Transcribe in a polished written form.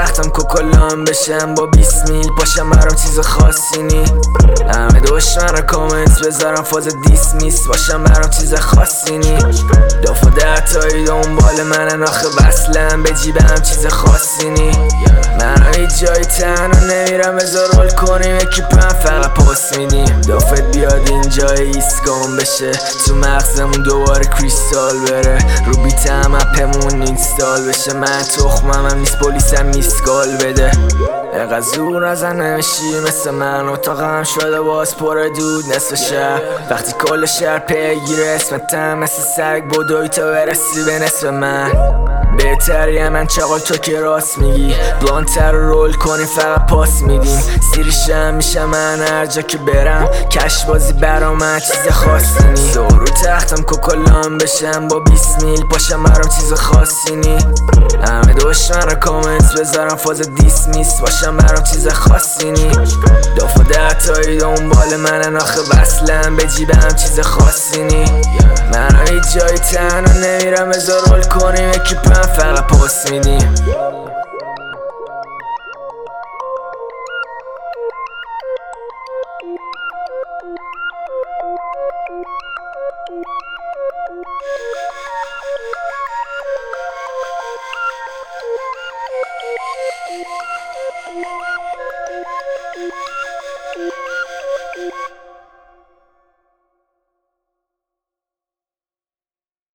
تختم کوکلام بشم با 20 میل پاشم برام چیز خاصی نی. همه دشمن را کامنت بذارم فاز دیس میس باشم برام چیز خاصی نی. دافا 10 تایی دنبال منن آخه وصلم به جیبم چیز خاصی نی. من هیچ جایی تنها نمیرم بذار رول کنیم اکیپم فقط پاس میدیم. دافت بیاد اینجا ایسکام بشه تو مغزمون دوباره کریستال بره رو بیتم اپمون اینستال بشه. من تخمم هم نیست پلیسم میسکال بده اقا زور نزن نمیشی مثل من اتاقم شده باز پر دود نصف شهر وقتی کل شهر پیگیره اسمتم مثل سگ بدوی تا برسی به نصف من. بهتری من چاقال تو که راست میگی بلانتر رو رول کنیم فقط پاس میدیم. سیریشم میشه من هر جا که برم کش بازی برا من چیز خاصی نی. رو تختم کوکلام بشم با 20 میل پاشم برام چیز خاصی نی. همه دشمن را کامنت بذارم فاز دیس میس باشم برام چیز خاصی نی. دافا 10 تایی دنبال منن آخه وصلم به جیبم چیز خاصی نی. من هیچ جایی تنها نمیرم بذار رول کنیم اکیپم فقط پاس میدیم.